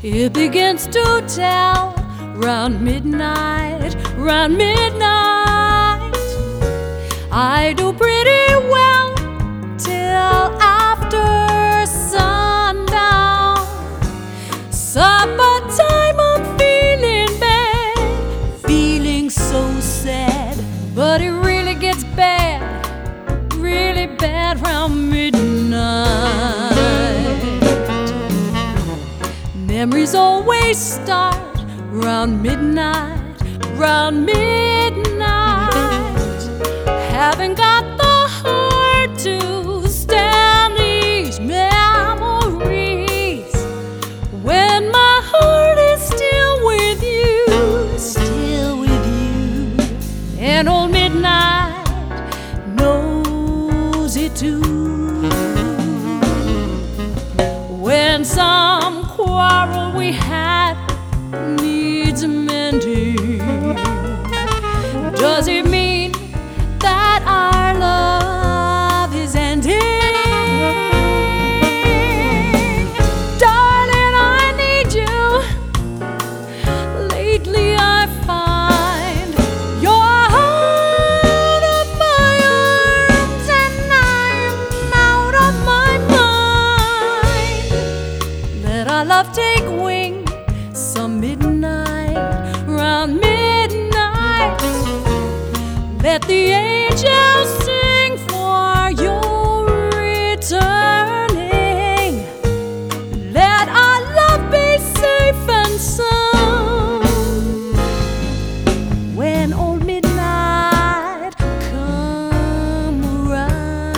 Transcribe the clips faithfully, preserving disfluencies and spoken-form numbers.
It begins to tell round midnight, round midnight. I do pretty well till after sundown. Supper time, I'm feeling bad, feeling so sad. But it really gets bad, really bad round midnight. Memories always start round midnight, round midnight. Haven't got the heart to stand these memories when my heart is still with you, still with you. And old midnight knows it too. When some quarrel we had needs mending, does it mean that our love is ending? Darling, I need you. Lately I find you're out of my arms and I'm out of my mind. Let our love take wing some midnight, round midnight. Let the angels sing for your returning. Let our love be safe and sound when old midnight come around.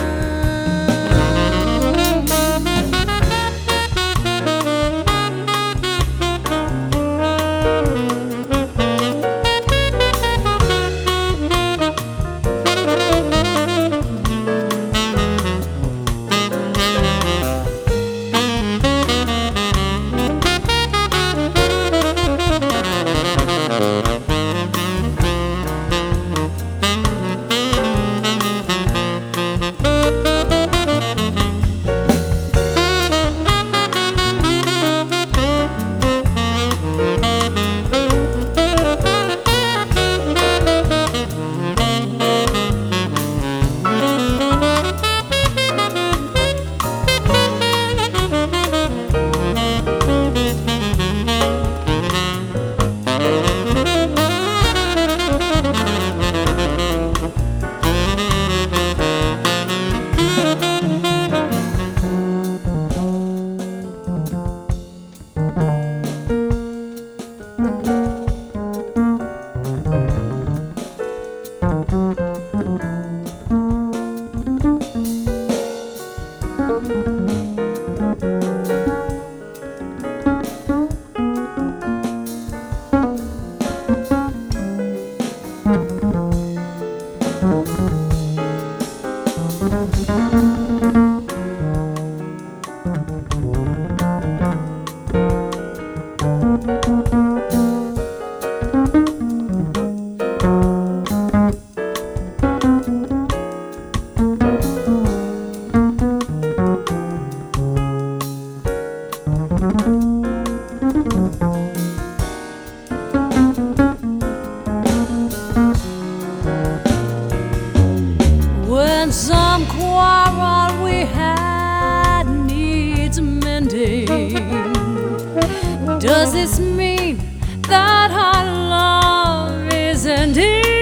When some quarrel we had needs mending, does this mean that our love is ending?